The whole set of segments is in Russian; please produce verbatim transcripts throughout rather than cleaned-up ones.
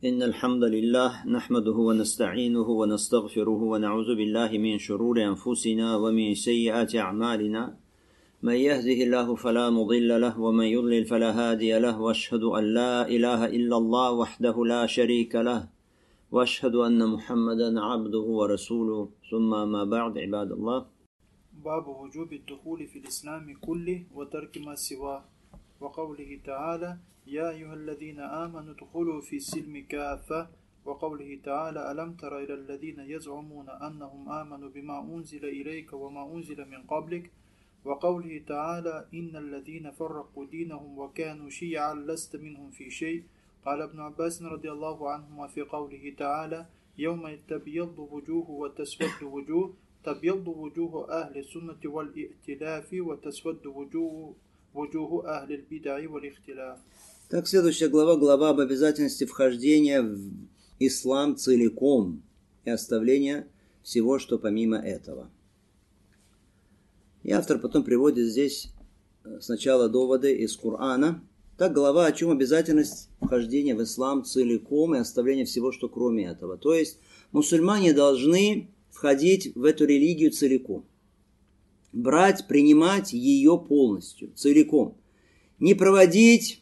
إن الحمد لله نحمده ونستعينه ونستغفره ونعوذ بالله من شرور أنفسنا ومن سيئات أعمالنا من يهده الله فلا مضل له ومن يضلل فلا هادي له وأشهد أن لا إله إلا الله وحده لا شريك له وأشهد أن محمدا عبده ورسوله ثم ما بعد عباد الله. باب وجوب الدخول في الإسلام كله وترك ما سواه وقوله تعالى يا أيها الذين آمنوا ادخلوا في السلم كافة وقوله تعالى ألم تر إلى الذين يزعمون أنهم آمنوا بما أنزل إليك وما أنزل من قبلك وقوله تعالى إن الذين فرقوا دينهم وكانوا شيعا لست منهم في شيء. قال ابن عباس رضي الله عنهما في قوله تعالى يوم تبيض وجوه وتسود وجوه تبيض وجوه أهل السنة والائتلاف وتسود وجوه وجوه أهل البدع والاختلاف. Так, следующая глава, глава об обязательности вхождения в ислам целиком и оставления всего, что помимо этого. И автор потом приводит здесь сначала доводы из Корана. Так, глава о чем обязательность вхождения в ислам целиком и оставления всего, что кроме этого. То есть, мусульмане должны входить в эту религию целиком. Брать, принимать ее полностью, целиком. Не проводить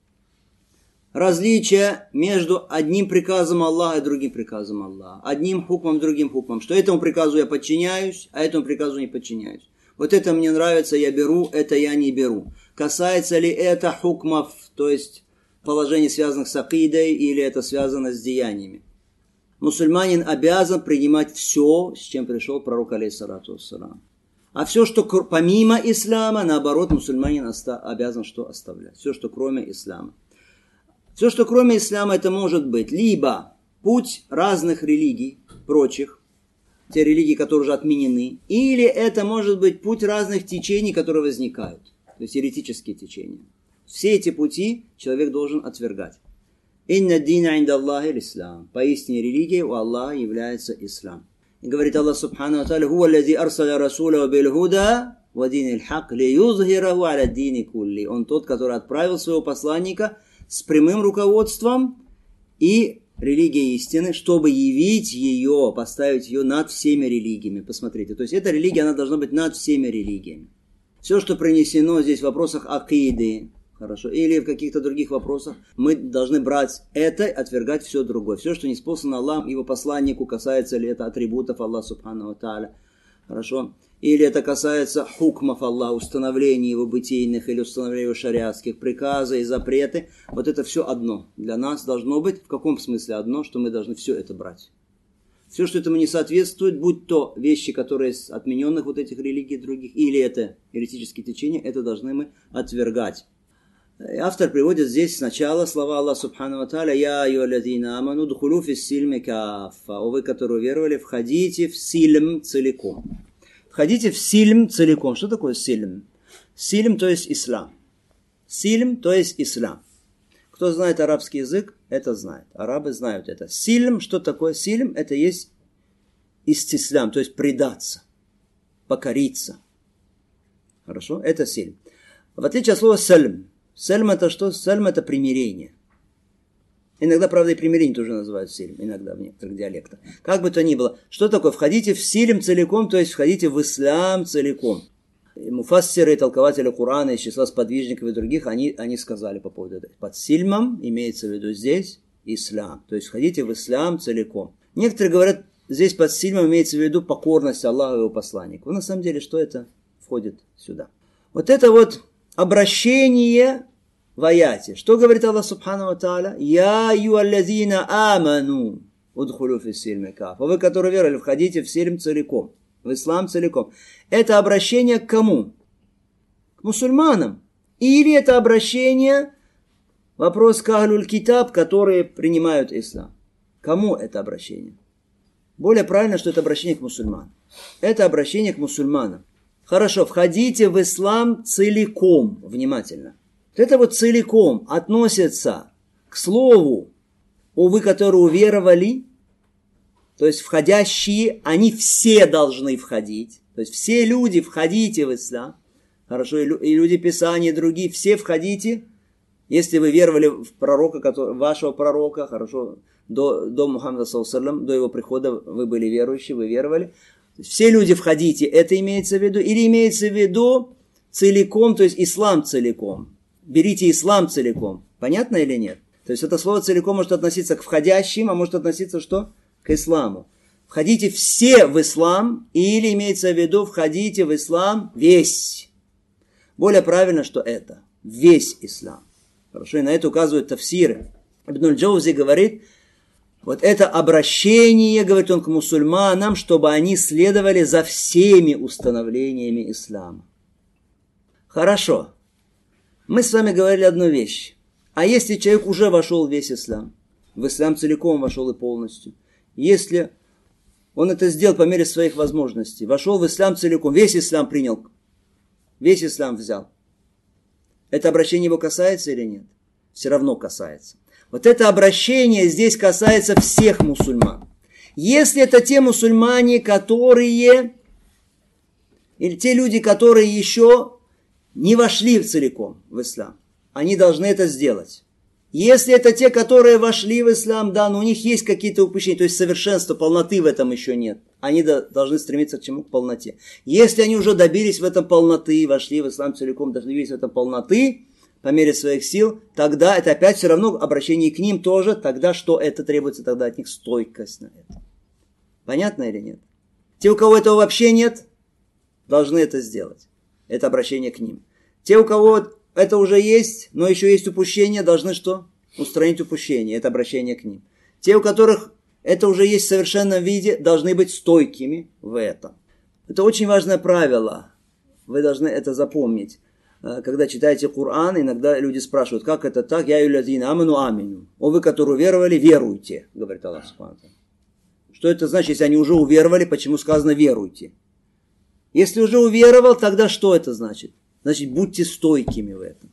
различия между одним приказом Аллаха и другим приказом Аллаха. Одним хукмом, другим хукмом. Что этому приказу я подчиняюсь, а этому приказу не подчиняюсь. Вот это мне нравится, я беру, это я не беру. Касается ли это хукмов, то есть положений, связанных с акидой, или это связано с деяниями. Мусульманин обязан принимать все, с чем пришел пророк алейхиссалату вассалам. А все, что помимо ислама, наоборот, мусульманин оста- обязан что оставлять. Все, что кроме ислама. Все, что кроме ислама, это может быть либо путь разных религий, прочих, те религии, которые уже отменены, или это может быть путь разных течений, которые возникают, то есть еретические течения. Все эти пути человек должен отвергать. «Инна дина инда Аллахи l'Ислам». Поистине религия у Аллаха является ислам. И говорит Аллах субхану ва тааля: «Хуа аллази арсаля расуля бил худа ва динил хак ли юзхираху аля дини кулли». Он тот, который отправил своего посланника с прямым руководством и религией истины, чтобы явить ее, поставить ее над всеми религиями. Посмотрите, то есть эта религия, она должна быть над всеми религиями. Все, что принесено здесь в вопросах акиды, хорошо, или в каких-то других вопросах, мы должны брать это, отвергать все другое. Все, что не спослано Аллахом, его посланнику, касается ли это атрибутов Аллаха субхану ва тааля, хорошо, или это касается хукмов Аллаха, установлений его бытийных или установления его шариатских, приказы и запреты. Вот это все одно. Для нас должно быть, в каком смысле одно, что мы должны все это брать. Все, что этому не соответствует, будь то вещи, которые из отмененных вот этих религий других, или это еретические течения, это должны мы отвергать. Автор приводит здесь сначала слова Аллаха субхану ва тааля: «Я айюаллазина аману дхулу фис сильми каффа». О вы, которые уверовали, входите в сильм целиком. Входите в сильм целиком. Что такое сильм? Сильм, то есть ислам. Сильм, то есть ислам. Кто знает арабский язык, это знает. Арабы знают это. Сильм, что такое сильм? Это есть истислям, то есть предаться, покориться. Хорошо? Это сильм. В отличие от слова сальм. Сальм это что? Сальм это примирение. Иногда, правда, и примирение тоже называют сильм, иногда в некоторых диалектах. Как бы то ни было, что такое? Входите в сильм целиком, то есть входите в ислам целиком. Муфассиры и толкователи Корана из числа сподвижников и других, они, они сказали по поводу этого. Под сильмом имеется в виду здесь ислам, то есть входите в ислам целиком. Некоторые говорят, здесь под сильмом имеется в виду покорность Аллаху и его посланнику. Но на самом деле, что это входит сюда? Вот это вот обращение в аяте. Что говорит Аллах субхану ва тааля? «Я айюаллазина аману удхулу фис сильми каффа». Вы, которые верили, входите в сильм целиком, в ислам целиком. Это обращение к кому? К мусульманам. Или это обращение, вопрос к ахлюль китаб, которые принимают ислам. Кому это обращение? Более правильно, что это обращение к мусульманам. Это обращение к мусульманам. Хорошо, входите в ислам целиком, внимательно. Это вот целиком относится к слову «о вы, которые уверовали», то есть входящие, они все должны входить, то есть все люди входите в ислам, хорошо, и люди Писания, и другие, все входите Если вы веровали в пророка, который, вашего пророка, хорошо, до, до Мухаммада, саллаллаху, до его прихода вы были верующие, вы веровали. Все люди входите, это имеется в виду? Или имеется в виду целиком, то есть ислам целиком? Берите ислам целиком. Понятно или нет? То есть это слово целиком может относиться к входящим, а может относиться что? К исламу. Входите все в ислам, или имеется в виду входите в ислам весь. Более правильно, что это весь ислам. Хорошо, и на это указывают тафсиры. Ибн аль-Джаузи говорит, вот это обращение, говорит он, к мусульманам, чтобы они следовали за всеми установлениями ислама. Хорошо. Мы с вами говорили одну вещь. А если человек уже вошел в весь ислам, в ислам целиком вошел и полностью, если он это сделал по мере своих возможностей, вошел в ислам целиком, весь ислам принял, весь ислам взял, это обращение его касается или нет? Все равно касается. Вот это обращение здесь касается всех мусульман. Если это те мусульмане, которые, или те люди, которые еще не вошли целиком в ислам, они должны это сделать. Если это те, которые вошли в ислам, да, но у них есть какие-то упущения, то есть совершенства, полноты в этом еще нет. Они должны стремиться к чему? К полноте. Если они уже добились в этом полноты, вошли в ислам целиком, добились в этом полноты, по мере своих сил, тогда это опять все равно обращение к ним тоже, тогда что это требуется тогда от них? Стойкость на это. Понятно или нет? Те, у кого этого вообще нет, должны это сделать. Это обращение к ним. Те, у кого это уже есть, но еще есть упущение, должны что? Устранить упущение. Это обращение к ним. Те, у которых это уже есть в совершенном виде, должны быть стойкими в этом. Это очень важное правило. Вы должны это запомнить. Когда читаете Коран, иногда люди спрашивают, как это так? Я юлядина амину амину. О, вы, которые уверовали, веруйте, говорит Аллах Субхану. Что это значит, если они уже уверовали, почему сказано веруйте? Если уже уверовал, тогда что это значит? Значит, будьте стойкими в этом.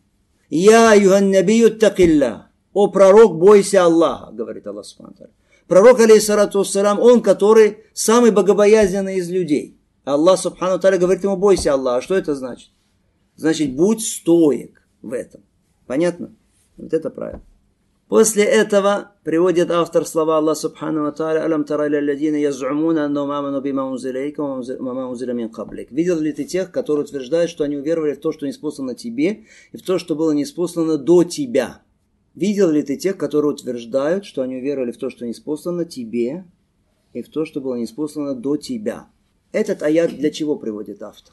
Я юханнабию такилля. О, пророк, бойся Аллаха, говорит Аллах Субхану. Пророк, алейхиссалату вассалям, он, который самый богобоязненный из людей. Аллах Субхану Тааля говорит ему, бойся Аллаха. Что это значит? Значит, будь стоек в этом. Понятно? Вот это правильно. После этого приводит автор слова Аллаха Субхану Тааля: «Алам тара лилладзина яз'умуна аннахум аману бима унзила илейка ва ма унзила мин каблик». Видел ли ты тех, которые утверждают, что они уверовали в то, что ниспослано тебе, и в то, что было ниспослано до тебя? Видел ли ты тех, которые утверждают, что они уверовали в то, что ниспослано тебе, и в то, что было ниспослано до тебя? Этот аят для чего приводит автор?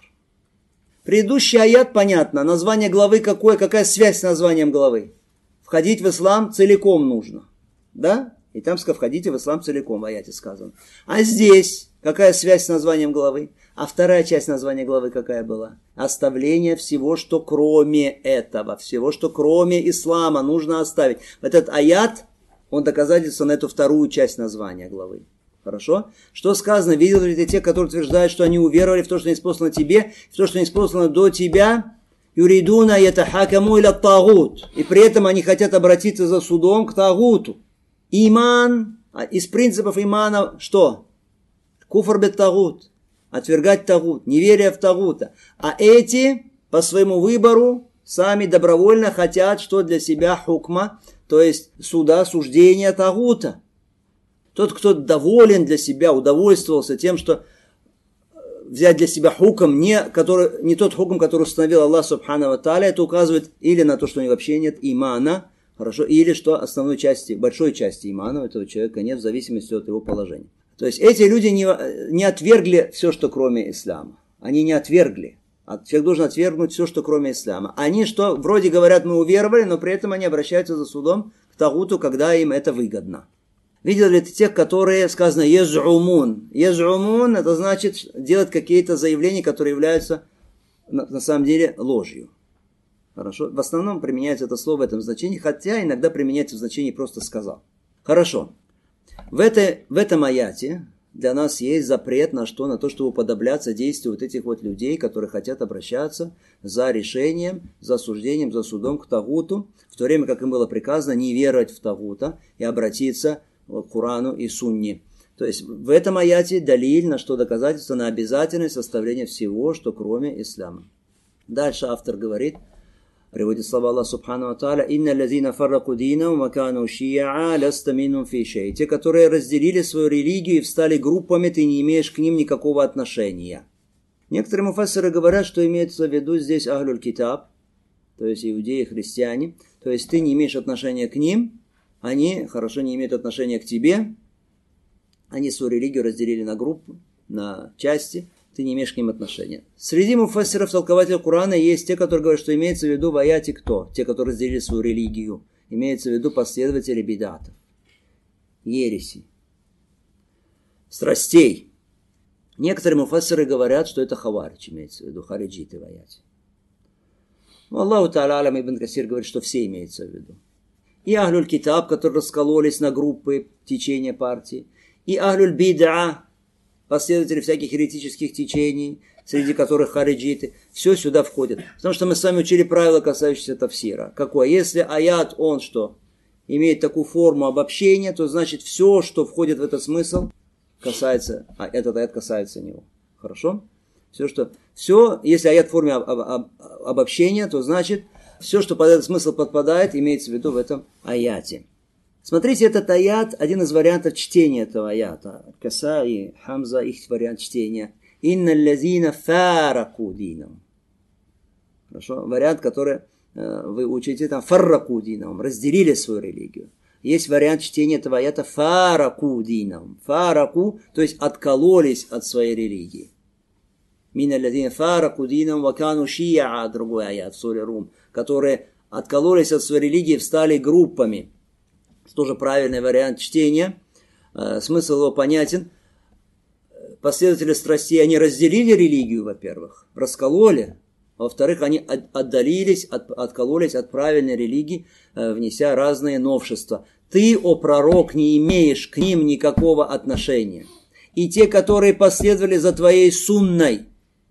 Предыдущий аят, понятно, название главы какое, какая связь с названием главы? Входить в ислам целиком нужно, да? И там сказано, входите в ислам целиком, в аяте сказано. А здесь какая связь с названием главы? А вторая часть названия главы какая была? Оставление всего, что кроме этого, всего, что кроме ислама нужно оставить. Этот аят, он доказательство на эту вторую часть названия главы. Хорошо? Что сказано? Видел ли ты тех, которые утверждают, что они уверовали в то, что ниспослано тебе, в то, что ниспослано до тебя? Юридуна ятахакаму иля тагут. И при этом они хотят обратиться за судом к тагуту. Иман, из принципов имана что? Куфр бет тагут. Отвергать тагут, неверие в тагута. А эти по своему выбору сами добровольно хотят, что для себя хукма, то есть суда, суждения тагута. Тот, кто доволен для себя, удовольствовался тем, что взять для себя хукм, не, который, не тот хукм, который установил Аллах Субхану ва Тааля, это указывает или на то, что у него вообще нет имана, хорошо, или что основной части, большой части имана у этого человека нет, в зависимости от его положения. То есть эти люди не, не отвергли все, что кроме ислама. Они не отвергли. Человек должен отвергнуть все, что кроме ислама. Они что, вроде говорят, мы уверовали, но при этом они обращаются за судом к тагуту, когда им это выгодно. Видел ли ты тех, которые, сказано, ез'умун. Ез'умун, это значит делать какие-то заявления, которые являются на, на самом деле ложью. Хорошо? В основном применяется это слово в этом значении, хотя иногда применяется в значении просто сказал. Хорошо. В, этой, в этом аяте для нас есть запрет на что? На то, чтобы уподобляться действию вот этих вот людей, которые хотят обращаться за решением, за суждением, за судом к тагуту, в то время как им было приказано не веровать в тагута и обратиться к Курану и Сунне. То есть в этом аяте далиль, на что доказательство, на обязательность составления всего, что кроме ислама. Дальше автор говорит: Приводит слова Аллаха Субхану ва Тааля: «Инна лазина фарраку динахум ва кану ши'a ласта минхум фи шей». Те, которые разделили свою религию и встали группами, ты не имеешь к ним никакого отношения. Некоторые муфассиры говорят, что имеется в виду здесь ахлюль китаб, то есть иудеи, христиане. То есть ты не имеешь отношения к ним, они хорошо не имеют отношения к тебе. Они свою религию разделили на группы, на части, ты не имеешь к ним отношения. Среди муфассиров, толкователей Корана, есть те, которые говорят, что имеется в виду в аяте кто? Те, которые разделили свою религию. Имеется в виду последователи бидатов, ереси, страстей. Некоторые муфассиры говорят, что это хаваридж, имеется в виду, хариджиты в аяте. Но Аллаху Та'аля Алям Ибн Касир говорит, что все имеется в виду. И ахлюль китаб, которые раскололись на группы течения партии, и ахлюль бид'a, последователи всяких еретических течений, среди которых хариджиты, все сюда входит. Потому что мы с вами учили правила, касающиеся тафсира. Какое? Если аят, он что? Имеет такую форму обобщения, то значит все, что входит в этот смысл, касается, а этот аят касается него. Хорошо? Все, что, все, если аят в форме об, об, об, обобщения, то значит все, что под этот смысл подпадает, имеется в виду в этом аяте. Смотрите, этот аят, один из вариантов чтения этого аята. Каса и Хамза, их вариант чтения. Инна лазина фараку динам. Хорошо? Вариант, который э, вы учите, там фарраку динам, разделили свою религию. Есть вариант чтения этого аята фараку динам. Фараку, то есть откололись от своей религии. Мина лазина фараку динам вакану ши'a, другой аят в суре Рум, которые откололись от своей религии и встали группами. Тоже правильный вариант чтения. Смысл его понятен. Последователи страстей, они разделили религию, во-первых, раскололи. Во-вторых, они отдалились, от, откололись от правильной религии, внеся разные новшества. Ты, о пророк, не имеешь к ним никакого отношения. И те, которые последовали за твоей сунной,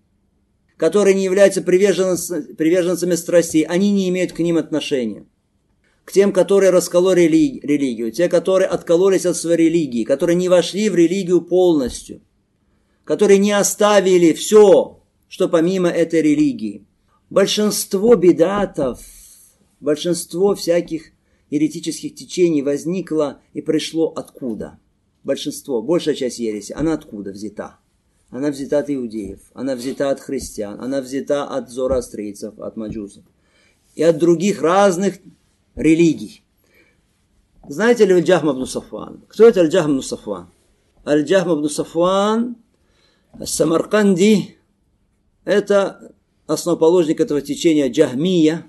которые не являются приверженцами, приверженцами страстей, они не имеют к ним отношения. К тем, которые раскололи религию, религию, те, которые откололись от своей религии, которые не вошли в религию полностью, которые не оставили все, что помимо этой религии. Большинство бидатов, большинство всяких еретических течений возникло и пришло откуда? Большинство, большая часть ереси, она откуда взята? Она взята от иудеев, она взята от христиан, она взята от зороастрийцев, от маджусов и от других разных религий. Знаете ли Аль-Джахм ибн Сафван? Кто это Аль-Джахм ибн Сафван? Аль-Джахм ибн Сафван Ас-Самарканди, это основоположник этого течения Джахмия.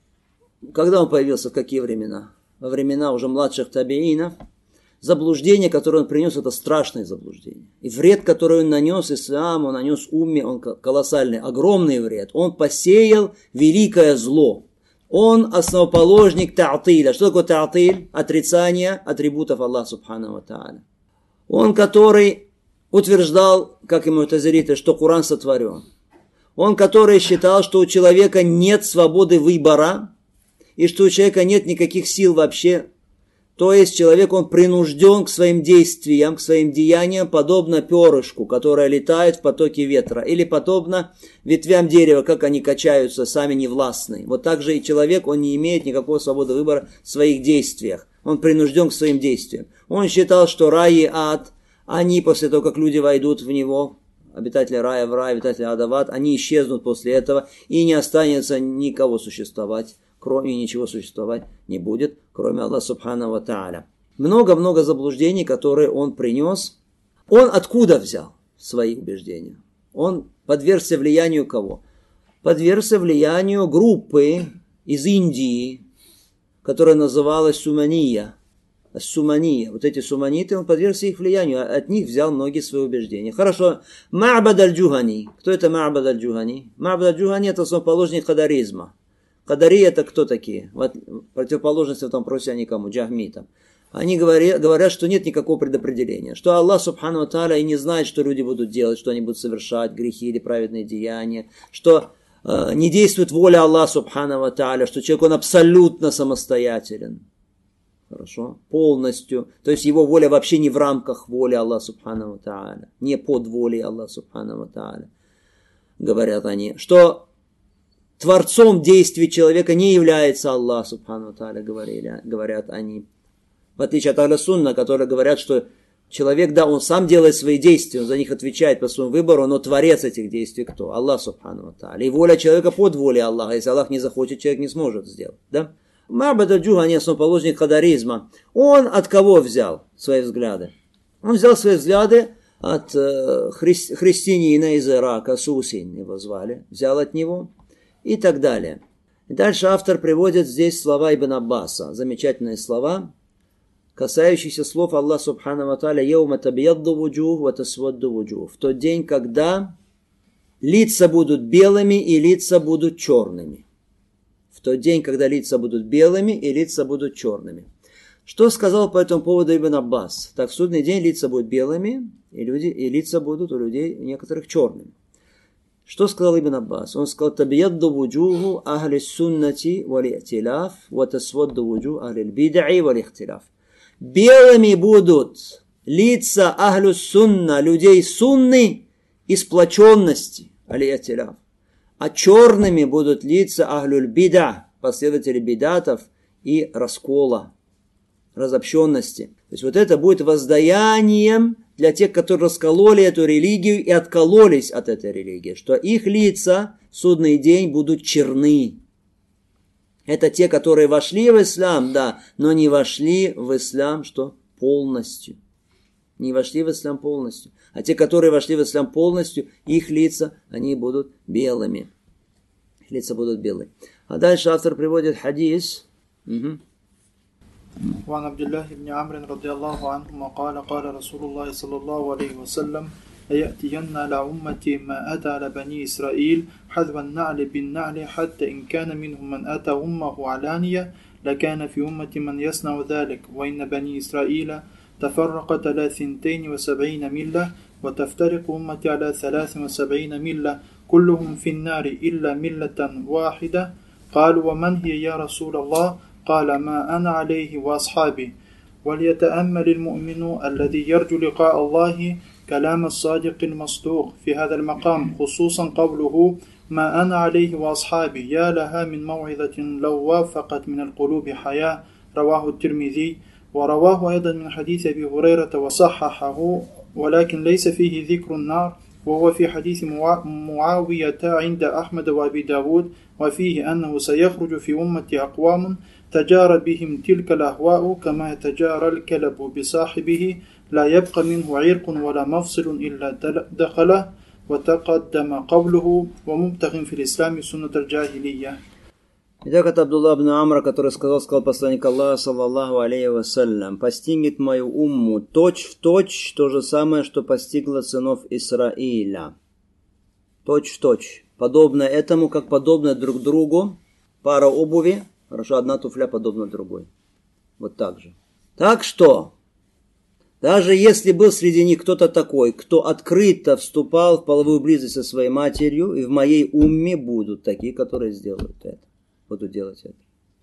Когда он появился, в какие времена? Во времена уже младших табиинов. Заблуждение, которое он принес, это страшное заблуждение. И вред, который он нанес исламу, он нанес умме, он колоссальный, огромный вред. Он посеял великое зло. Он основоположник та'тиля. Что такое та'тиль? Отрицание атрибутов Аллаха Субхану ва Тааля. Он, который утверждал, как и му'тазилиты, что Коран сотворен. Он, который считал, что у человека нет свободы выбора, и что у человека нет никаких сил вообще. То есть человек, он принужден к своим действиям, к своим деяниям, подобно перышку, которое летает в потоке ветра, или подобно ветвям дерева, как они качаются, сами невластны. Вот так же и человек, он не имеет никакой свободы выбора в своих действиях. Он принужден к своим действиям. Он считал, что рай и ад, они после того, как люди войдут в него, обитатели рая в рай, обитатели ада в ад, они исчезнут после этого, и не останется никого существовать, кроме ничего существовать не будет, кроме Аллаха Субхану ва Тааля. Много-много заблуждений, которые он принес. Он откуда взял свои убеждения? Он подвергся влиянию кого? Подвергся влиянию группы из Индии, которая называлась Сумания. Сумания. Вот эти суманиты, он подвергся их влиянию, от них взял многие свои убеждения. Хорошо. Ма'бад аль-Джухани. Кто это Ма'бад аль-Джухани? Ма'бад аль-Джухани — это основоположник кадаризма. Кадари — это кто такие? Вот противоположность в этом вопросе они кому? Джахмитам. Они говорят, говорят, что нет никакого предопределения. Что Аллах Субхану ва Тааля и не знает, что люди будут делать, что они будут совершать, грехи или праведные деяния. Что э, не действует воля Аллаха Субхану ва Тааля, что человек, он абсолютно самостоятелен. Хорошо? Полностью. То есть его воля вообще не в рамках воли Аллаха Субхану ва Тааля. Не под волей Аллаха Субхану ва Тааля. Говорят они. Что творцом действий человека не является Аллах, субхану ва тааля, говорили, говорят они. В отличие от Ахля Сунна, которые говорят, что человек, да, он сам делает свои действия, он за них отвечает по своему выбору, но творец этих действий кто? Аллах, субхану ва тааля. И воля человека под волей Аллаха. Если Аллах не захочет, человек не сможет сделать. Да? Ма'бад аль-Джухани, основоположник кадаризма, он от кого взял свои взгляды? Он взял свои взгляды от э, хри- христианина из Ирака, Сусин его звали, взял от него и так далее. И дальше автор приводит здесь слова Ибн Аббаса, замечательные слова, касающиеся слов Аллаха субхану ва тааля: «Яума табьядду вуджух ва тасвадду вуджух». В тот день, когда лица будут белыми и лица будут черными. В тот день, когда лица будут белыми и лица будут черными. Что сказал по этому поводу Ибн Аббас? Так, в судный день лица будут белыми, и, люди, и лица будут у людей некоторых черными. Что сказал Ибн Аббас? Он сказал: «Табьядду вуджуху ахли суннати валь ихтиляф, ва тасвадду вуджух ахли бидаи валь ихтиляф». Белыми будут лица ахлю сунна, людей сунны и сплоченности, аль-ихтиляф. А черными будут лица ахлюль бида, последователи бидатов и раскола, разобщенности. То есть вот это будет воздаянием для тех, которые раскололи эту религию и откололись от этой религии, что их лица в судный день будут черны. Это те, которые вошли в ислам, да, но не вошли в ислам, что полностью. Не вошли в ислам полностью. А те, которые вошли в ислам полностью, их лица, они будут белыми. Их лица будут белые. А дальше автор приводит хадис. Угу. وعن عبد الله بن عمرو رضي الله عنهما قال قال رسول الله صلى الله عليه وسلم: ليأتين على أمتي ما أتى على بني إسرائيل حذو النعل بالنعل حتى إن كان منهم من أتى أمه علانية لكان في أمتي من يصنع ذلك وإن بني إسرائيل تفرقت على ثنتين وسبعين ملة وتفترق أمتي على ثلاث وسبعين ملة كلهم في النار إلا ملة واحدة. قالوا: ومن هي يا رسول الله؟ قال: ما أنا عليه وأصحابي. وليتأمل المؤمن الذي يرجو لقاء الله كلام الصادق المصدوق في هذا المقام، خصوصا قوله: ما أنا عليه وأصحابي، يا لها من موعظة لو وافقت من القلوب حياة. رواه الترمذي. ورواه أيضا من حديث أبي هريرة وصححه، ولكن ليس فيه ذكر النار، وهو في حديث معاوية عند أحمد وأبي داود، وفيه أنه سيخرج في أمتي أقوام تجارى بهم تلك الأهواء كما يتجارى الكلب بصاحبه، لا يبقى منه عرق ولا مفصل إلا دخله. وتقدم قوله: ومبتغ في الإسلام سنة الجاهلية. Итак, от Абдулла ибн Амра, который сказал, сказал посланник Аллаха, саллаллаху алейхи вассалям: постигнет мою умму точь в точь то же самое, что постигло сынов Исраиля. Точь в точь. Подобно этому, как подобно друг другу пара обуви. Хорошо, одна туфля подобна другой. Вот так же. Так что, даже если был среди них кто-то такой, кто открыто вступал в половую близость со своей матерью, и в моей умме будут такие, которые сделают это. Будут делать это.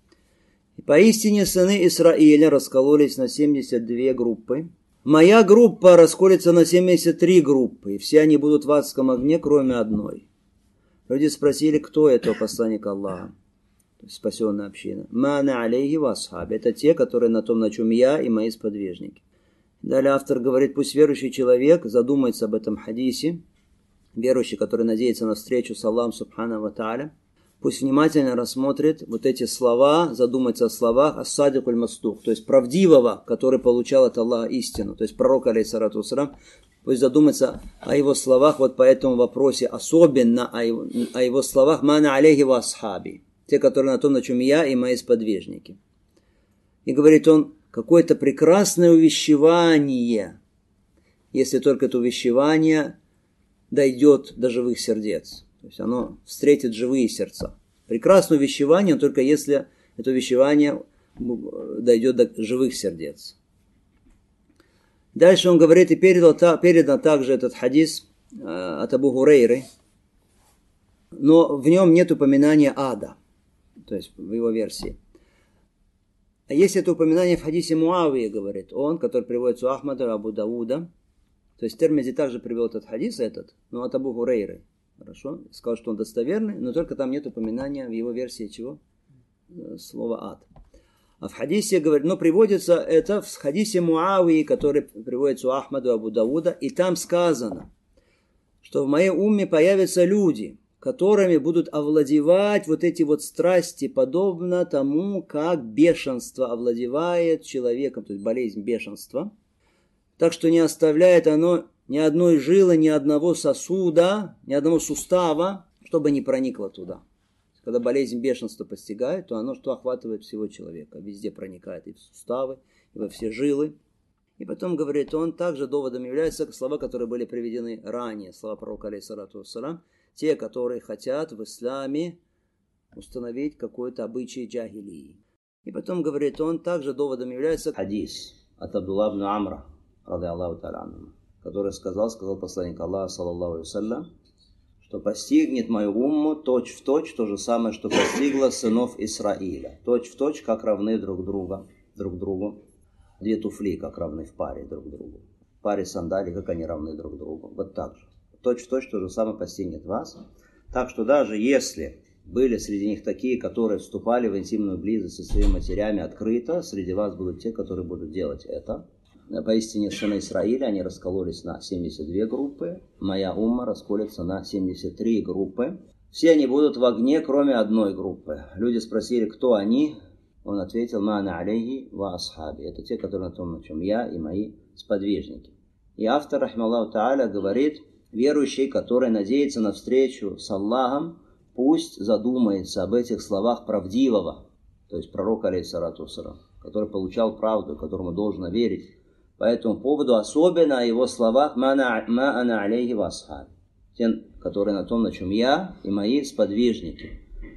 И поистине сыны Исраиля раскололись на семьдесят две группы. Моя группа расколется на семьдесят три группы, и все они будут в адском огне, кроме одной. Люди спросили, кто это, посланник Аллаха, то есть спасенная община. Мана алейхи ва асхаби. Это те, которые на том, на чем я и мои сподвижники. Далее автор говорит: пусть верующий человек задумается об этом хадисе, верующий, который надеется на встречу с Аллахом субхану ва тааля, пусть внимательно рассмотрит вот эти слова, задумается о словах ас-садикуль мастух, то есть правдивого, который получал от Аллаха истину, то есть пророк, алейхиссалату вассалям, пусть задумается о его словах вот по этому вопросе, особенно о его, о его словах «Мана алейхи ва асхаби», те, которые на том, на чем я и мои сподвижники. И говорит он: какое-то прекрасное увещевание, если только это увещевание дойдет до живых сердец. То есть оно встретит живые сердца. Прекрасное увещевание, только если это увещевание дойдет до живых сердец. Дальше он говорит, и передал, передан также этот хадис э, от Абу Хурейры, но в нем нет упоминания ада, то есть в его версии. А есть это упоминание в хадисе Муавии, говорит он, который приводится у Ахмада, Абу Дауда. То есть Тирмизи также привел этот хадис, этот, но от Абу Хурейры. Хорошо? Сказал, что он достоверный, но только там нет упоминания в его версии чего? Слова ад. А в хадисе, говорит, но приводится это в хадисе Муавии, который приводится у Ахмада, Абу Дауда, и там сказано, что в моей умме появятся люди, которыми будут овладевать вот эти вот страсти, подобно тому, как бешенство овладевает человеком, то есть болезнь бешенства, так что не оставляет оно ни одной жилы, ни одного сосуда, ни одного сустава, чтобы не проникло туда. Когда болезнь бешенства постигает, то оно что охватывает всего человека, везде проникает и в суставы, и во все жилы. И потом, говорит он, также доводом являются слова, которые были приведены ранее, слова пророка, алейхиссалату вассалям, те, которые хотят в исламе установить какой-то обычай джахилии. И потом, говорит он, также доводом является хадис от Абдулла ибн Амра, ради Аллаху та'аля, который сказал, сказал посланник Аллаха, саллаллаху алейхи вассалям, что постигнет мою умму точь в точь то же самое, что постигло сынов Исраиля. Точь в точь, как равны друг, друга, друг другу. Две туфли, как равны в паре друг другу. В паре сандалий, как они равны друг другу. Вот так же. Точь в точь то же самое постигнет вас. Так что даже если были среди них такие, которые вступали в интимную близость со своими матерями открыто, среди вас будут те, которые будут делать это. Поистине сыны Исраиля, они раскололись на семьдесят две группы. Моя умма расколется на семьдесят три группы. Все они будут в огне, кроме одной группы. Люди спросили, кто они. Он ответил, ма ана алейхи ва асхаби. Это те, которые на том, на чем я и мои сподвижники. И автор, рахмаллаху та'аля, говорит, верующий, который надеется на встречу с Аллахом, пусть задумается об этих словах правдивого, то есть пророка, алейхиссалату вассалям, который получал правду, которому должно верить. По этому поводу особенно о его словах «Ма ана алейхи ва асхаби», те, которые на том, на чем я и мои сподвижники.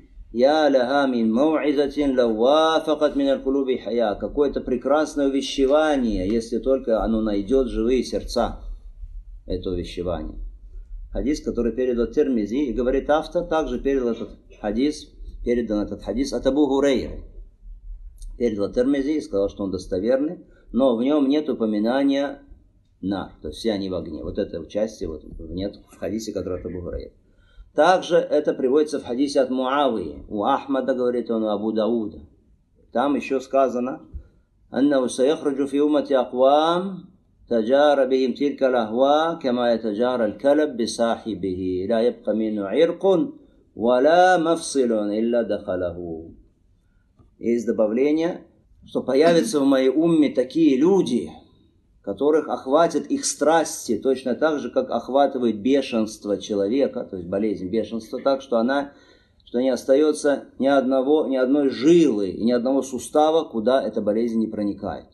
«Я ляха мин мау'изатин лавафакат мин аль-кулуби хая». Какое-то прекрасное увещевание, если только оно найдет живые сердца. Это увещевание. Хадис, который передал Тирмизи, и говорит автор, также передал этот хадис, передан этот хадис от Абу Хурейры. Передал Тирмизи и сказал, что он достоверный, но в нем нет упоминания нар, то есть все они в огне. Вот это участие вот, нет в хадисе, который от Абу Хурейры. Также это приводится в хадисе от Муавии. У Ахмада, говорит он, у Абу Дауда. Там еще сказано, «Аннаху саяхраджу фи уммати аквам, таджара бихим тилька лахва, кама ятаджара аль-калаб бисахибихи, ла ябка мину иркун, вала мафсилун, илля дахалаху». Есть добавление, что появятся в моей умме такие люди, которых охватят их страсти, точно так же, как охватывает бешенство человека, то есть болезнь бешенства, так что она, что не остается ни одного, ни одной жилы и ни одного сустава, куда эта болезнь не проникает.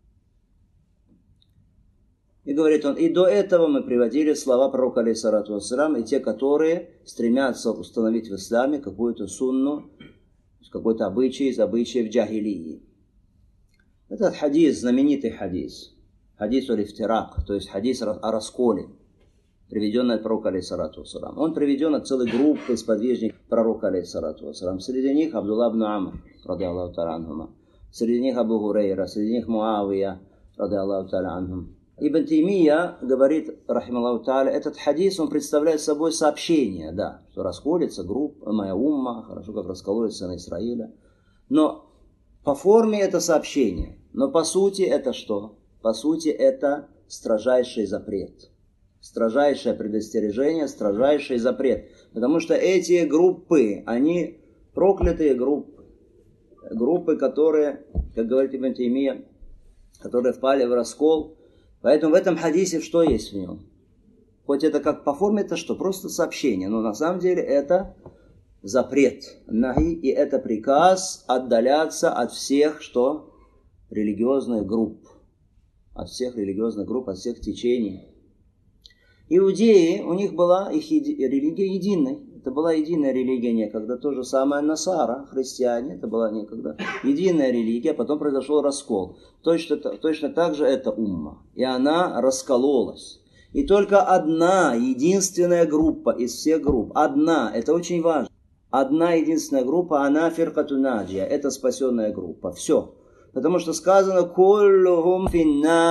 И говорит он, и до этого мы приводили слова пророка, алейхиссалату вассалям, и те, которые стремятся установить в исламе какую-то сунну, какой-то обычай из обычаев джахилии. Этот хадис, знаменитый хадис, хадис аль-ифтирак, то есть хадис о расколе, приведенный от пророка, алейхиссалату вассалям. Он приведен от целой группы сподвижников пророка, алейхиссалату вассалям. Среди них Абдулла ибн Амр, ради Аллаху та'аля анхума. Среди них Абу Хурейра, среди них Муавия, ради Аллаху та'аля анхум. Ибн Таймия говорит, рахималлаху та'аля, этот хадис, он представляет собой сообщение, да, что расколется группа, моя умма, хорошо, как раскололись сыны Исраиля. Но по форме это сообщение, но по сути это что? По сути это строжайший запрет. Строжайшее предостережение, строжайший запрет. Потому что эти группы, они проклятые группы. Группы, которые, как говорит Ибн Таймия, которые впали в раскол. Поэтому в этом хадисе что есть в нем? Хоть это как по форме, это что? Просто сообщение. Но на самом деле это запрет. Нахи, и это приказ отдаляться от всех, что? Религиозных групп. От всех религиозных групп, от всех течений. Иудеи, у них была их еди, религия единой. Это была единая религия некогда. То же самое Насара, христиане, это была некогда единая религия, потом произошел раскол. Точно, точно так же это умма. И она раскололась. И только одна, единственная группа из всех групп, одна, это очень важно. Одна единственная группа, она фиркату наджия, это спасенная группа. Все. Потому что сказано «Куллухум финнар».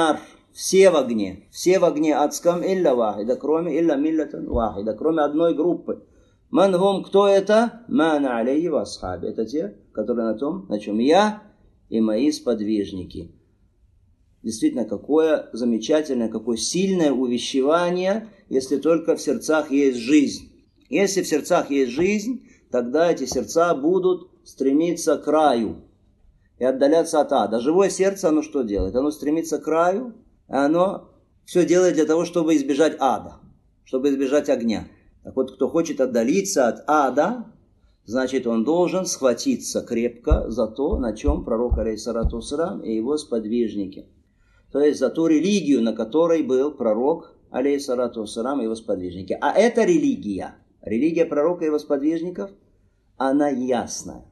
все в огне, все в огне адском, илля вахида, кроме илля миллятан вахида, кроме одной группы. Мангум, кто это? Мана алейхи ва асхаби. Это те, которые на том, на чем я и мои сподвижники. Действительно, какое замечательное, какое сильное увещевание, если только в сердцах есть жизнь. Если в сердцах есть жизнь, тогда эти сердца будут стремиться к раю и отдаляться от ада. Живое сердце, оно что делает? Оно стремится к раю, и оно все делает для того, чтобы избежать ада, чтобы избежать огня. Так вот, кто хочет отдалиться от ада, значит, он должен схватиться крепко за то, на чем пророк алейхиссалату вассалям и его сподвижники. То есть за ту религию, на которой был пророк алейхиссалату вассалям и его сподвижники. А эта религия, религия пророка и его сподвижников, она ясная.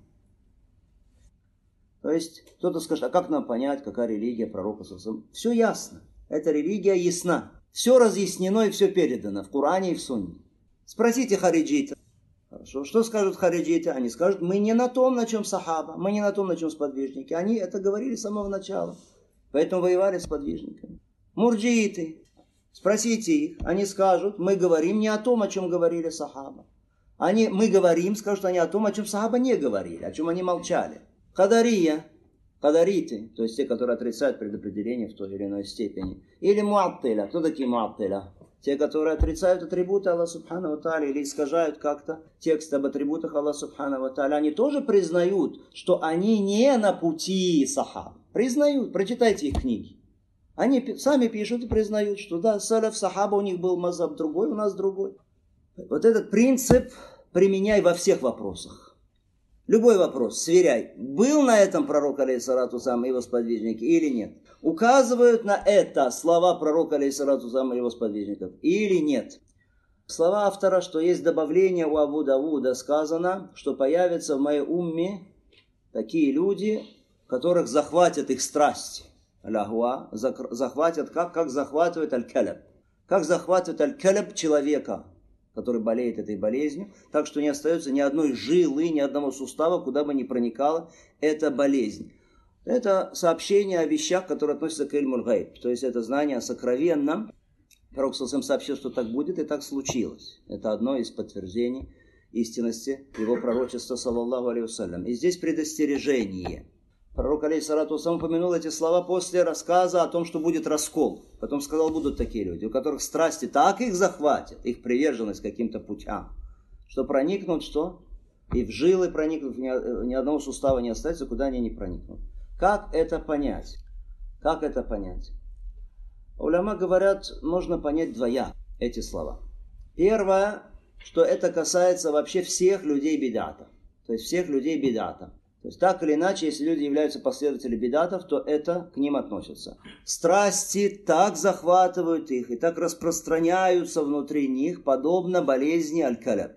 То есть кто-то скажет, а как нам понять, какая религия пророка? Все ясно. Эта религия ясна. Все разъяснено и все передано в Коране и в Сунне. Спросите хариджита. Хорошо, что скажут хариджиты? Они скажут, мы не на том, на чем сахаба, мы не на том, на чем сподвижники. Они это говорили с самого начала. Поэтому воевали с подвижниками. Мурджииты. Спросите их. Они скажут, мы говорим не о том, о чем говорили сахаба. Они, мы говорим, скажут они о том, о чем сахаба не говорили, о чем они молчали. Кадария, кадариты, то есть те, которые отрицают предопределение в той или иной степени. Или муаттиля. Кто такие муаттиля? Те, которые отрицают атрибуты Аллаха Субхану ва Тааля или искажают как-то текст об атрибутах Аллаха Субхану ва Тааля, они тоже признают, что они не на пути сахаб. Признают, прочитайте их книги. Они сами пишут и признают, что да, салаф сахаба у них был мазаб другой, у нас другой. Вот этот принцип применяй во всех вопросах. Любой вопрос, сверяй, был на этом пророк алейхиссалату вассалям и его сподвижники или нет. Указывают на это слова пророка алейхиссалату вассалям и его сподвижников или нет. Слова автора, что есть добавление у Абу Давуда, сказано, что появятся в моей умме такие люди, которых захватят их страсти. Ляхуа, захватят, как, как захватывает аль-каляб. Как захватывает аль-каляб человека, который болеет этой болезнью, так что не остается ни одной жилы, ни одного сустава, куда бы ни проникала эта болезнь. Это сообщение о вещах, которые относятся к ильмуль гайб, то есть это знание о сокровенном. Пророк саллаллаху сообщил, что так будет, и так случилось. Это одно из подтверждений истинности его пророчества, саллаллаху алейхи вассалям. И здесь предостережение. Пророк алейхиссалату вассалям упомянул эти слова после рассказа о том, что будет раскол. Потом сказал, будут такие люди, у которых страсти так их захватят, их приверженность каким-то путям, что проникнут, что? И в жилы проникнут, ни, ни одного сустава не остается, куда они не проникнут. Как это понять? Как это понять? Уляма говорят, можно понять двояко эти слова. Первое, что это касается вообще всех людей бидата. То есть всех людей бидата. То есть так или иначе, если люди являются последователями бидатов, то это к ним относится. Страсти так захватывают их и так распространяются внутри них, подобно болезни аль-каляб.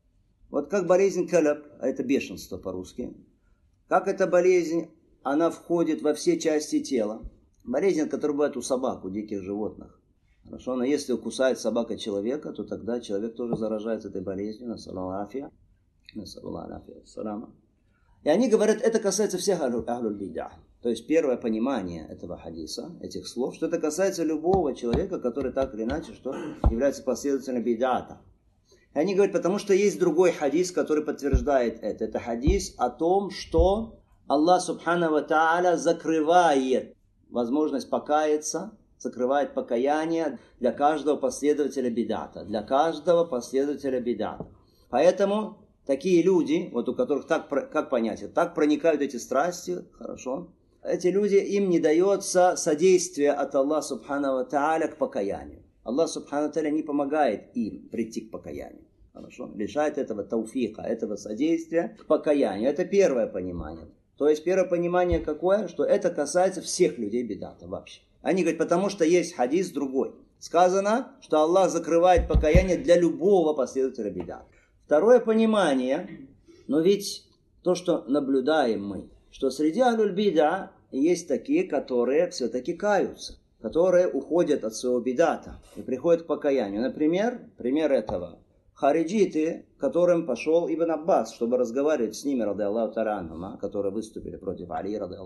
Вот как болезнь каляб, а это бешенство по-русски, как эта болезнь, она входит во все части тела. Болезнь, которая бывает у собак, у диких животных. Хорошо, но если кусает собака человека, то тогда человек тоже заражается этой болезнью. Насалалафия. Насалалафия. Салама. И они говорят, это касается всех ахлюль бид'а. То есть первое понимание этого хадиса, этих слов, что это касается любого человека, который так или иначе что является последователем бид'ата. И они говорят, потому что есть другой хадис, который подтверждает это. Это хадис о том, что Аллах Субхану ва Тааля закрывает возможность покаяться, закрывает покаяние для каждого последователя бид'ата. Для каждого последователя бид'ата. Поэтому такие люди, вот у которых так, как понять, так проникают эти страсти, хорошо, эти люди, им не дается содействие от Аллаха Субхану ва Тааля к покаянию. Аллах Субхану ва Тааля не помогает им прийти к покаянию. Хорошо? Лишает этого тауфика, этого содействия к покаянию. Это первое понимание. То есть первое понимание какое? Что это касается всех людей бидата вообще. Они говорят, потому что есть хадис другой. Сказано, что Аллах закрывает покаяние для любого последователя бидата. Второе понимание, но ведь то, что наблюдаем мы, что среди ахлюль бида есть такие, которые все-таки каются, которые уходят от своего бидата и приходят к покаянию. Например, пример этого. Хариджиты, к которым пошел Ибн Аббас, чтобы разговаривать с ними, ради Аллаху та'аля анхума, которые выступили против Али, ради Аллаху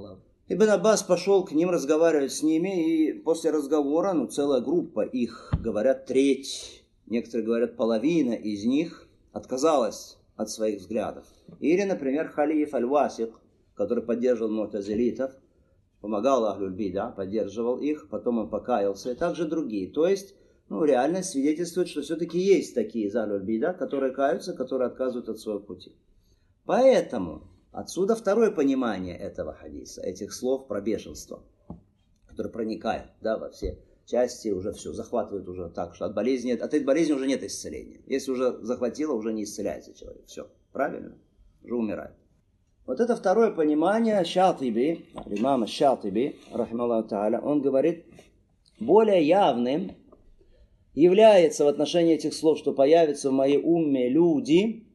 Ибн Аббас пошел к ним разговаривать с ними, и после разговора, ну, целая группа их, говорят, треть, некоторые говорят, половина из них отказалась от своих взглядов. Или, например, халиф Аль-Васик, который поддерживал му'тазилитов, помогал Ахлюль Бида, поддерживал их, потом он покаялся, и также другие. То есть, ну, реальность свидетельствует, что все-таки есть такие из Ахлюль Бида, которые каются, которые отказывают от своего пути. Поэтому отсюда второе понимание этого хадиса, этих слов про бешенство, которое проникает, да, во все части, уже все, захватывает уже так, что от болезни, от этой болезни уже нет исцеления. Если уже захватило, уже не исцеляется человек. Все, правильно? Уже умирает. Вот это второе понимание Шатиби, имама Шатиби, рахималлаху тааля, он говорит, более явным является в отношении этих слов, что появятся в моей умме люди.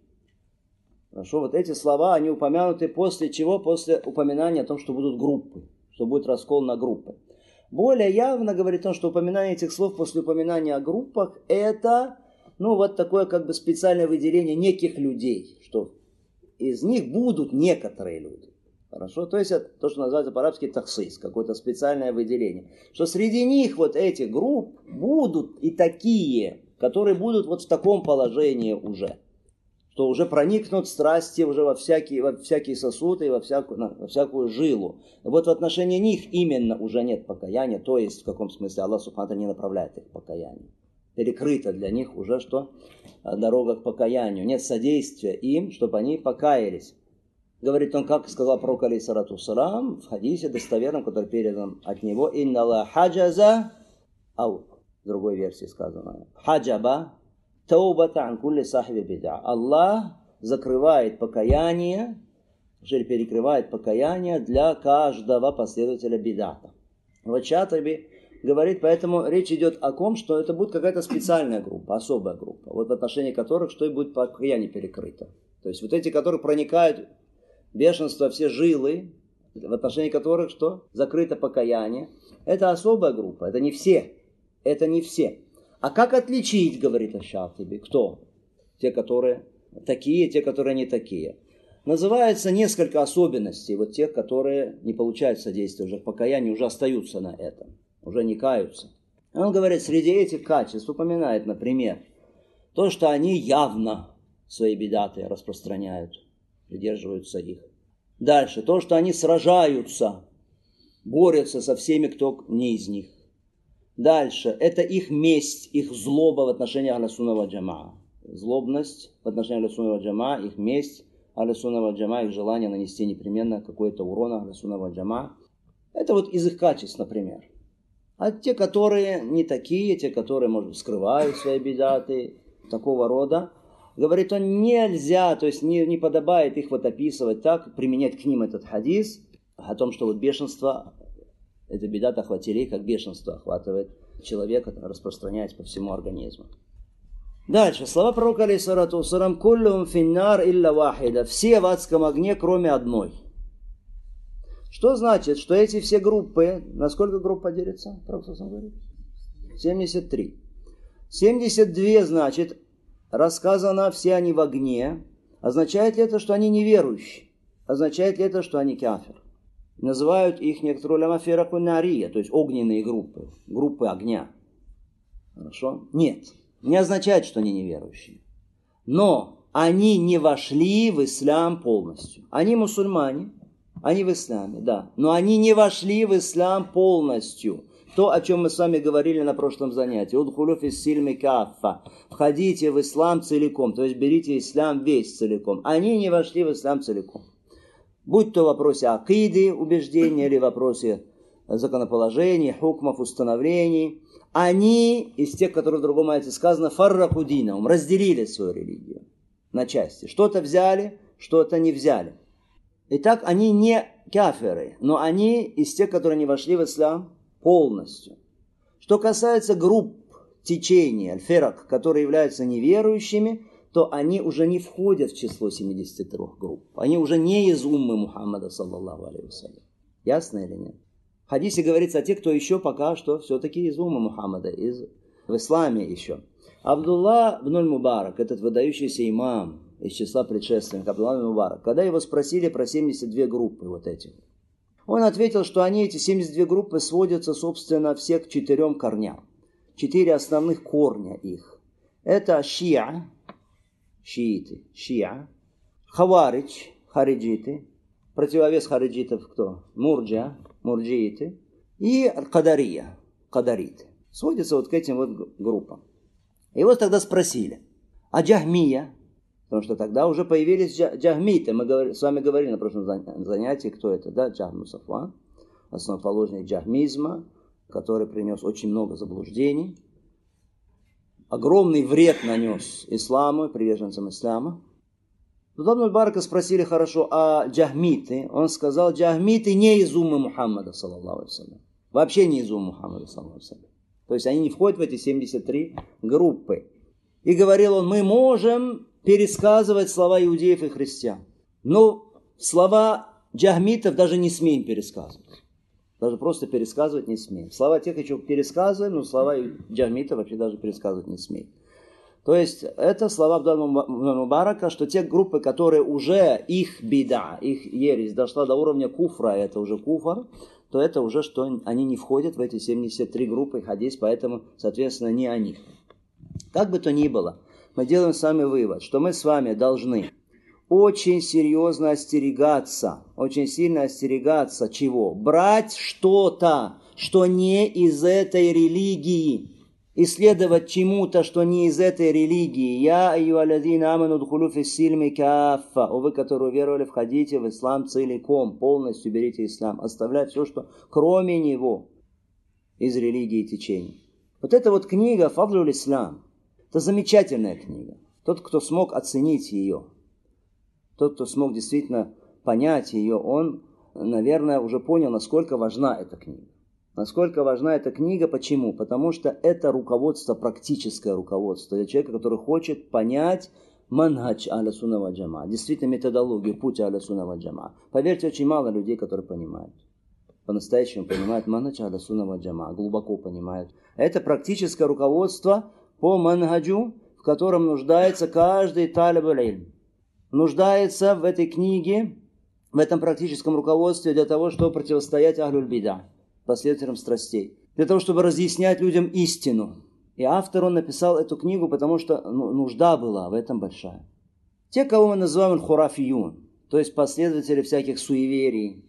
Хорошо, вот эти слова, они упомянуты после чего? После упоминания о том, что будут группы, что будет раскол на группы. Более явно говорит он, что упоминание этих слов после упоминания о группах, это, ну, вот такое как бы специальное выделение неких людей, что из них будут некоторые люди. Хорошо? То есть это то, что называется по-арабски таксис, какое-то специальное выделение. Что среди них вот этих групп будут и такие, которые будут вот в таком положении уже. Что уже проникнут страсти уже во всякие, во всякие сосуды и во всякую, во всякую жилу. И вот в отношении них именно уже нет покаяния, то есть в каком смысле Аллах Субхану не направляет их к покаянию. Перекрыта для них уже что? Дорога к покаянию. Нет содействия им, чтобы они покаялись. Говорит он, как сказал пророк алейхиссалату вассалам в хадисе достоверном, который передан от него, «Инна ла хаджаза», ау, в другой версии сказано, «хаджаба таубата ан кулли сахиби бида». Аллах закрывает покаяние, или перекрывает покаяние для каждого последователя бидата. Вот Шатиби говорит, поэтому речь идет о том, что это будет какая-то специальная группа, особая группа, вот в отношении которых что и будет покаяние перекрыто. То есть вот эти, которые проникают в бешенство, все жилы, в отношении которых что? Закрыто покаяние. Это особая группа, это не все. Это не все. А как отличить, говорит Аш-Шатиби, кто? Те, которые такие, те, которые не такие. Называется несколько особенностей, вот тех, которые не получают содействия уже к покаянию, уже остаются на этом. Уже не каются. Он говорит, среди этих качеств упоминает, например, то, что они явно свои бидаты распространяют, придерживаются их. Дальше, то, что они сражаются, борются со всеми, кто не из них. Дальше, это их месть, их злоба в отношении Ахлю-Сунна валь Джамаа. Злобность в отношении Ахлю-Сунна валь Джамаа, их месть Ахлю-Сунна валь Джамаа, их желание нанести непременно какой-то урон Ахлю-Сунна валь Джамаа. Это вот из их качеств, например. А те, которые не такие, те, которые, может, скрывают свои бидаты, такого рода, говорит он, нельзя, то есть не, не подобает их вот описывать так, применять к ним этот хадис, о том, что вот бешенство, это бидат охватили, как бешенство охватывает человека, распространяется по всему организму. Дальше, слова пророка алейхиссалату вассалам, «Куллюм финнар илля вахида», все в адском огне, кроме одной. Что значит, что эти все группы, на сколько групп поделятся? семьдесят три. семьдесят два, значит, рассказано, все они в огне. Означает ли это, что они неверующие? Означает ли это, что они кафир? Называют их некоторые уляма фиракун нария, то есть огненные группы, группы огня. Хорошо? Нет, не означает, что они неверующие. Но они не вошли в ислам полностью. Они мусульмане. Они в исламе, да. Но они не вошли в ислам полностью. То, о чем мы с вами говорили на прошлом занятии. «Удхулю фис-сильми каффа». Входите в ислам целиком. То есть берите ислам весь целиком. Они не вошли в ислам целиком. Будь то в вопросе акиды, убеждения, или в вопросе законоположений, хукмов, установлений. Они, из тех, которые в другом аяте сказано, фарракудинахум, разделили свою религию на части. Что-то взяли, что-то не взяли. Итак, они не кафиры, но они из тех, которые не вошли в ислам полностью. Что касается групп течения, аль-фирак, которые являются неверующими, то они уже не входят в число семидесяти трёх групп. Они уже не из уммы Мухаммада, саллаллаху алейхи вассалям. Ясно или нет? В хадисе говорится о тех, кто еще пока что все-таки из уммы Мухаммада, из, в исламе еще. Абдулла ибн Мубарак, этот выдающийся имам, из числа предшественников Абдулла ибн Мубарак, когда его спросили про семьдесят две группы вот этих, Он ответил, что они, эти семьдесят две группы, сводятся, собственно, все к четырем корням. Четыре основных корня их. Это шиа, шииты, шиа, хаваридж, хариджиты, противовес хариджитов кто? Мурджа, мурджииты, и кадария, кадариты. Сводятся вот к этим вот группам. И вот тогда спросили, а джахмия? Потому что тогда уже появились джахмиты. Мы говорили, с вами говорили на прошлом занятии, кто это, да? Джахм Сафван, основоположник джахмизма, который принес очень много заблуждений, огромный вред нанес исламу, приверженцам ислама. Тут Ибн Барака спросили, хорошо, а джахмиты? Он сказал, джахмиты не из уммы Мухаммада, саллаллаху алейхи ва саллям. Вообще не из уммы Мухаммада, саллаллаху алейхи ва саллям. То есть они не входят в эти семьдесят три группы. И говорил он, мы можем пересказывать слова иудеев и христиан. Но слова джахмитов даже не смеем пересказывать. Даже просто пересказывать не смеем. Слова тех еще пересказываем, но слова джахмитов вообще даже пересказывать не смеем. То есть это слова Абдулла Мубарака, что те группы, которые уже их бида, их ересь дошла до уровня куфра, это уже куфр, то это уже что они не входят в эти семьдесят три группы хадис, поэтому, соответственно, не о них. Как бы то ни было, мы делаем с вами вывод, что мы с вами должны очень серьезно остерегаться, очень сильно остерегаться чего? Брать что-то, что не из этой религии, исследовать чему-то, что не из этой религии. Я айюалладзина аману дхулу фиссильми каффа. О вы, которые уверовали, входите в ислам целиком, полностью берите ислам, оставлять все, что кроме него из религии и течений. Вот эта вот книга «Фадлюль Ислам», это замечательная книга. Тот, кто смог оценить ее, тот, кто смог действительно понять ее, он, наверное, уже понял, насколько важна эта книга. Насколько важна эта книга, почему? Потому что это руководство, практическое руководство для человека, который хочет понять манхадж Ахля Сунна валь Джамаа, действительно методологию, путь Ахля Сунна валь Джамаа. Поверьте, очень мало людей, которые понимают. По-настоящему понимают манхадж Ахля Сунна валь Джамаа, глубоко понимают. Это практическое руководство по манхаджу, в котором нуждается каждый талиб аль-илм. Нуждается в этой книге, в этом практическом руководстве для того, чтобы противостоять Ахлюль бида, последователям страстей, для того, чтобы разъяснять людям истину. И автор, он написал эту книгу, потому что ну, нужда была в этом большая. Те, кого мы называем хурафиюн, то есть последователи всяких суеверий,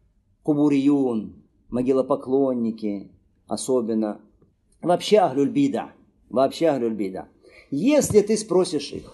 кубуриюн, могилопоклонники, особенно, вообще Ахлюль бида, вообще Ахлюль бида. Если ты спросишь их,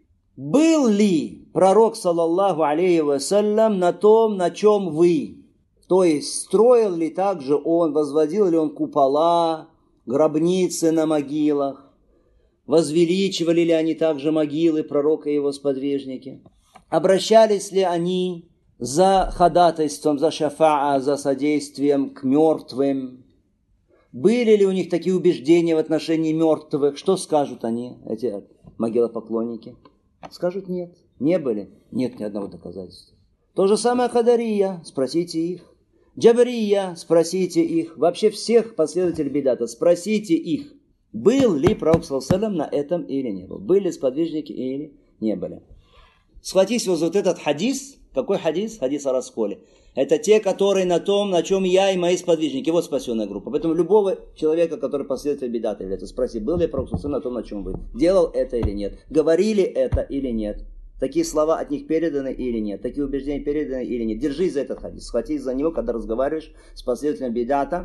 был ли пророк, саллаллаху алейхи вассалям, на том, на чем вы? То есть, строил ли также он, возводил ли он купола, гробницы на могилах, возвеличивали ли они также могилы пророка и его сподвижники? Обращались ли они за ходатайством, за шафаа, за содействием к мертвым? Были ли у них такие убеждения в отношении мертвых? Что скажут они, эти могилопоклонники? Скажут нет. Не были? Нет ни одного доказательства. То же самое Кадария, спросите их. Джабрия, спросите их. Вообще всех последователей бидата, спросите их. Был ли пророк саллаллаху алейхи ва саллям на этом или не был? Были сподвижники или не были? Схватись вот, вот этот хадис. Какой хадис? Хадис о расколе. Это те, которые на том, на чем я и мои сподвижники. Вот спасенная группа. Поэтому любого человека, который последователь бидата является, спроси, был ли пророк саллаллаху алейхи ва саллям на том, на чем вы? Делал это или нет? Говорили это или нет? Такие слова от них переданы или нет? Такие убеждения переданы или нет? Держись за этот хадис. Схватись за него, когда разговариваешь с последователем бидата.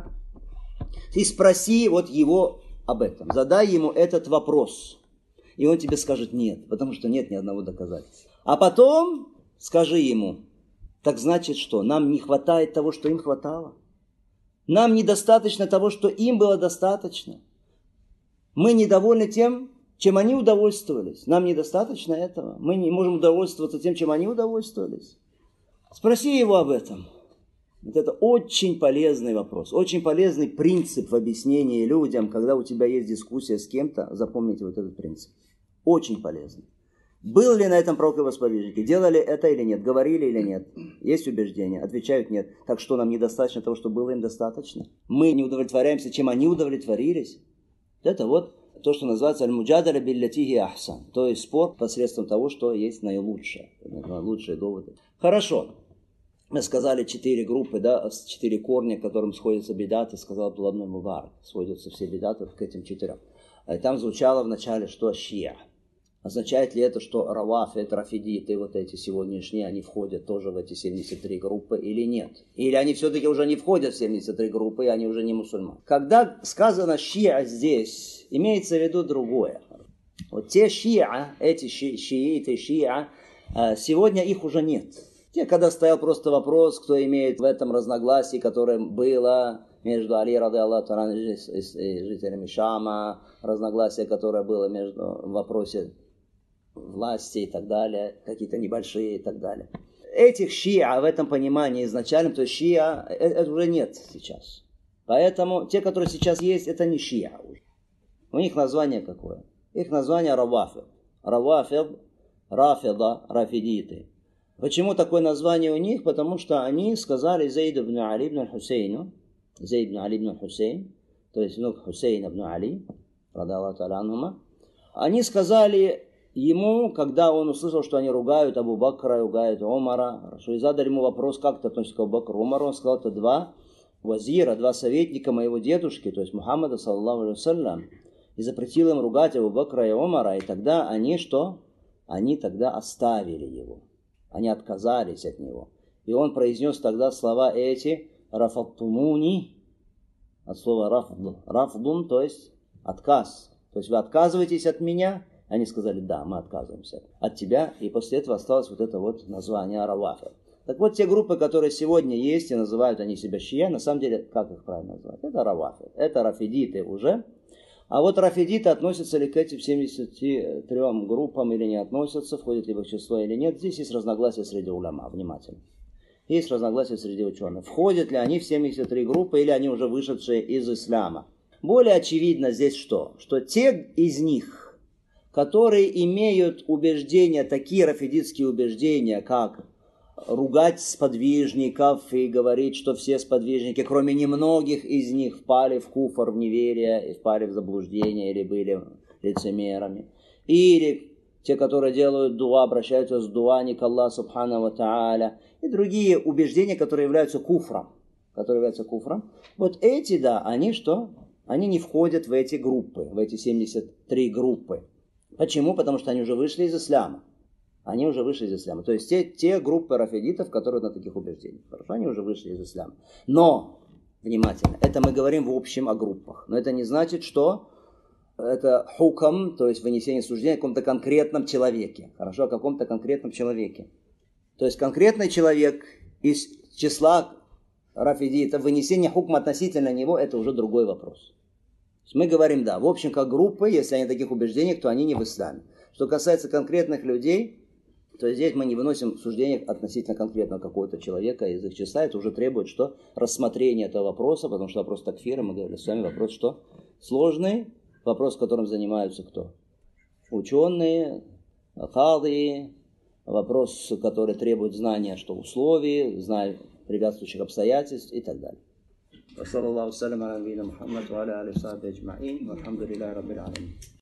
И спроси вот его об этом. Задай ему этот вопрос. И он тебе скажет нет. Потому что нет ни одного доказательства. А потом скажи ему. Так значит что? Нам не хватает того, что им хватало. Нам недостаточно того, что им было достаточно. Мы недовольны тем, чем они удовольствовались. Нам недостаточно этого. Мы не можем удовольствоваться тем, чем они удовольствовались. Спроси его об этом. Вот это очень полезный вопрос. Очень полезный принцип в объяснении людям, когда у тебя есть дискуссия с кем-то. Запомните вот этот принцип. Очень полезный. Был ли на этом пророк и его сподвижники? Делали это или нет? Говорили или нет? Есть убеждения? Отвечают нет. Так что нам недостаточно того, что было им достаточно? Мы не удовлетворяемся, чем они удовлетворились? Это вот то, что называется аль-муджадаля биллятихи ахсан. То есть спор посредством того, что есть наилучшее. Лучшие доводы. Хорошо. Мы сказали четыре группы, да, четыре корня, к которым сходятся бедаты, сказал Абдулла ибн Мубарак. Сходятся все бедаты к этим четырем. И там звучало вначале, что шия. Означает ли это, что равафид, рафидиты, вот эти сегодняшние, они входят тоже в эти семьдесят три группы или нет? Или они все-таки уже не входят в семьдесят три группы, и они уже не мусульмане? Когда сказано шия здесь, имеется в виду другое. Вот те шиа, эти ши, шииты, шиа, сегодня их уже нет. Те, когда стоял просто вопрос, кто имеет в этом разногласие, которое было между Али, рады Аллаху та'аля, и жителями Шама, разногласие, которое было между в вопросе власти и так далее, какие-то небольшие и так далее. Этих шиа в этом понимании изначальном, то есть шиа, это уже нет сейчас. Поэтому те, которые сейчас есть, это не шиа уже. У них название какое? Их название равафид. Равафид, рафида, рафидиты. Почему такое название у них? Потому что они сказали Зейду ибн Али ибн Хусейну, Зейд ибн Али ибн Хусейн, то есть внук Хусейна ибн Али, рады Аллаху та'аля анхума, они сказали ему, когда он услышал, что они ругают Абу Бакра, ругают Умара, и задали ему вопрос, как ты относишься к Абу Бакру, Умару, он сказал, это два вазира, два советника моего дедушки, то есть Мухаммада, саллаллаху алейхи вассалям, и запретил им ругать Абу Бакра и Умара, и тогда они что? Они тогда оставили его. Они отказались от него. И он произнес тогда слова эти «Рафаттумуни», от слова «рафд», «рафдун», то есть отказ. То есть вы отказываетесь от меня? Они сказали, да, мы отказываемся от тебя. И после этого осталось вот это вот название равафид. Так вот, те группы, которые сегодня есть, и называют они себя шия, на самом деле, как их правильно называть? Это равафид. Это рафидиты уже. А вот рафидиты относятся ли к этим семидесяти трём группам или не относятся, входят ли в их число или нет, здесь есть разногласия среди уляма, внимательно. Есть разногласия среди ученых. Входят ли они в семьдесят три группы или они уже вышедшие из ислама? Более очевидно здесь что? Что те из них, которые имеют убеждения, такие рафидитские убеждения, как ругать сподвижников и говорить, что все сподвижники, кроме немногих из них, впали в куфр, в неверие, и впали в заблуждение или были лицемерами. Или те, которые делают дуа, обращаются с дуа не к Аллаху субхану ва та'аля. И другие убеждения, которые являются куфром. Которые являются куфром. Вот эти, да, они что? Они не входят в эти группы, в эти семьдесят три группы. Почему? Потому что они уже вышли из ислама. Они уже вышли из ислама. То есть те, те группы рафидитов, которые на таких убеждениях. Хорошо, они уже вышли из ислама. Но, внимательно, это мы говорим в общем о группах. Но это не значит, что это хукам, то есть вынесение суждения о каком-то конкретном человеке. Хорошо, о каком-то конкретном человеке. То есть конкретный человек из числа рафидитов, вынесение хукма относительно него, это уже другой вопрос. Мы говорим, да, в общем, как группы, если они в таких убеждениях, то они не в исламе. Что касается конкретных людей, то здесь мы не выносим суждение относительно конкретно какого-то человека из их числа. Это уже требует что? Рассмотрения этого вопроса, потому что вопрос такфира, мы говорили с вами, вопрос что? Сложный, вопрос, которым занимаются кто? Ученые, хады, вопрос, который требует знания, что условий, знания препятствующих обстоятельств и так далее. وصلى الله وسلم على نبينا محمد وعلى آله وصحبه أجمعين والحمد لله رب العالمين.